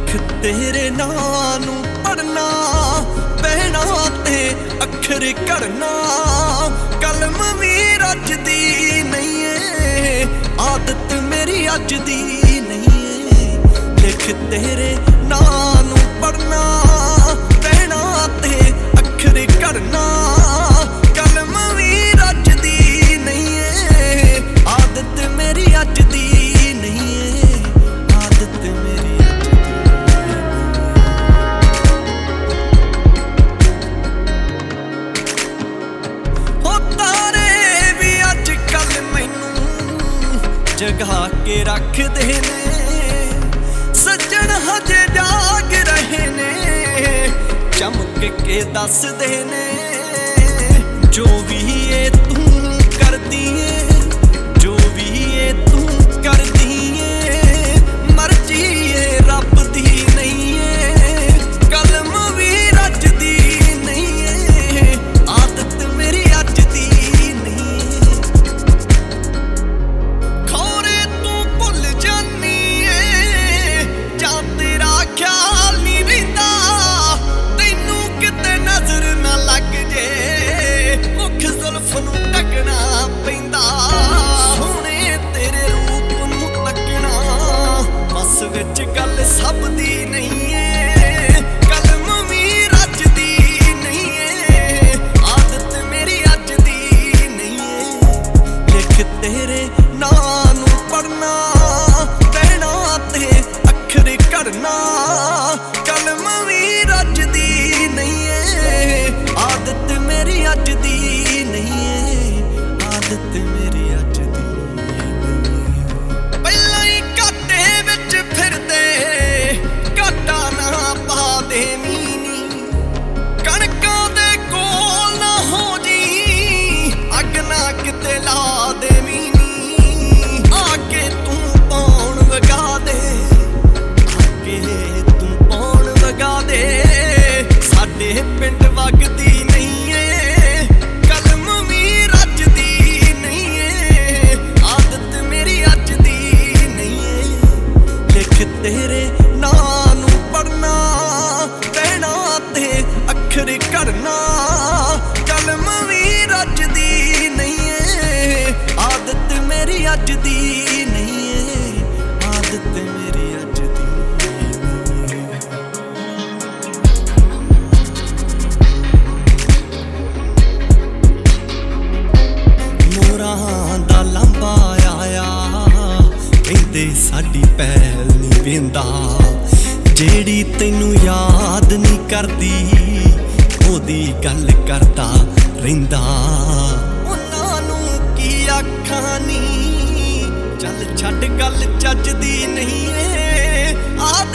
लिख तेरे नां नूं पढ़ना बहना ते अखर करना कलम भी रचदी नहीं है आदत मेरी अज दी नहीं है लिख तेरे नां नूं पढ़ना बहना ते अखर करना कलम भी रचदी नहीं है आदत मेरी अज दी नहीं है आदत मेरी अज दी हो तारे भी अज कल मैनू जगा के रख दे ने सज्जन हजे जाग रहे ने चमक के दस दे ने जो भी ये तू कर दिए जो भी ये तू कर दिए मर्जी ये रब दी नहीं है कलम भी रचदी नहीं है आदत मेरी अज दी नहीं है खौरे तू भुल जानी है जां तेरा ख्याल नहीं रहिंदा तैनू किते नजर ना लग जे मुख जुल्फ नूं ढकना पैंदा हुणे तेरे रूप नूं तकना बस विच गल सब दी नहीं है कलम भी रचदी नहीं है आदत मेरी अज दी नहीं है लिख तेरे नां नूं पढ़ना बहना ते अखर करना कलम भी रचदी नहीं है आदत मेरी अज दी नहीं है आदत मेरी अज दी पहला ही घाटे विच फिरदे घाटा ना पा दे मीनी कणकां दे कोल ना हो जी अग ना किते ला दे मीनी आके तू पौण वगा दे आके तू पौण वगा दे साडे पिंड वगदी नहीं है कलम भी रचदी नहीं है आदत मेरी अज दी नहीं है लिख तेरे नां नूं पढ़ना बहना ते अखर करना कलम भी रचदी नहीं है आदत मेरी अज दी नहीं है आदत मेरी अज दी नहीं है मोरां दा लंबा आया कहंदे साडी पहल नहीं वेंदा जेड़ी तैनू याद नहीं करदी ओदी गल करदा रहिंदा उन्हां नूं की आखां नी चल छड्ड गल चजदी नहीं है